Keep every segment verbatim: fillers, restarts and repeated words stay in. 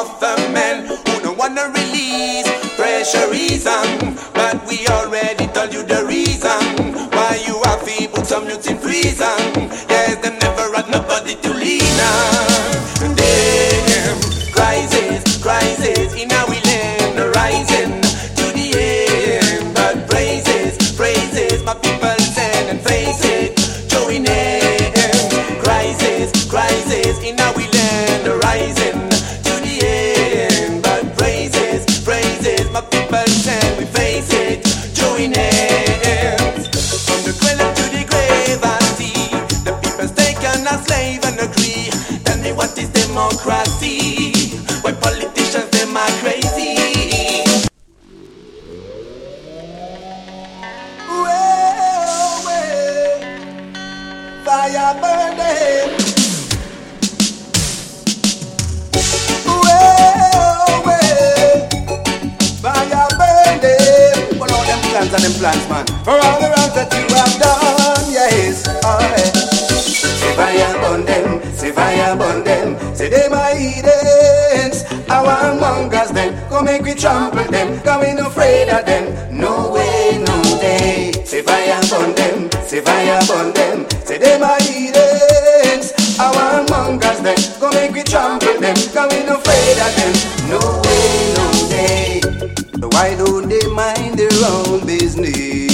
government who don't wanna release pressure reason, but we already told you the reason why you have people some youths in prison. Yes, them never had nobody to lean on. Damn, crisis, crisis in our land, rising to the end. But praises, praises, my people stand and face it, join in. Crisis, crisis in our land, rising to the end. But praises, praises, my people stand, we face it, join in. From the cradle to the grave, I see the people's taken as slave and agree. Tell me what is democracy? Why politicians them are crazy? Well, well, fire burn them. Well, well, fire burn them. For all them plans and them plans, man. For all the wrongs that you have done, yes, alright. Say fire burn them, say fire burn them. Say they my heathens, our mongers them. Go make we trample them, cause we no afraid of them. No way, no day. Say fire burn them, say fire burn them. Say they my heathens, our mongers them. Go make we trample them, cause we no afraid of them. No way, no day. Why don't they mind their own business?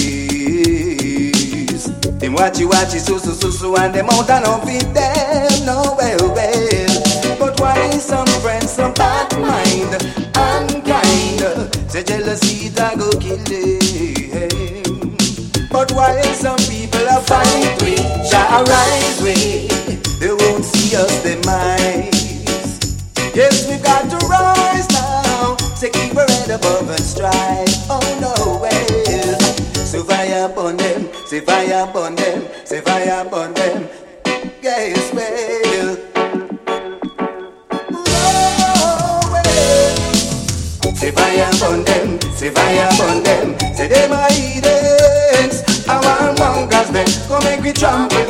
Them watchy watchy so so so so and them out and don't fit them. No well well. But why some friends so bad mind, unkind? Say jealousy that go kill them. But why some people are fight we shall rise we, they won't see us demise. Yes, we've got to rise now, to keep our head above and stride. Oh no well. So fire upon them, say fire upon them, say fire upon them. Yes well. Say fire upon them, say fire upon them. Say they my heathens, our mongers them. Go make we trample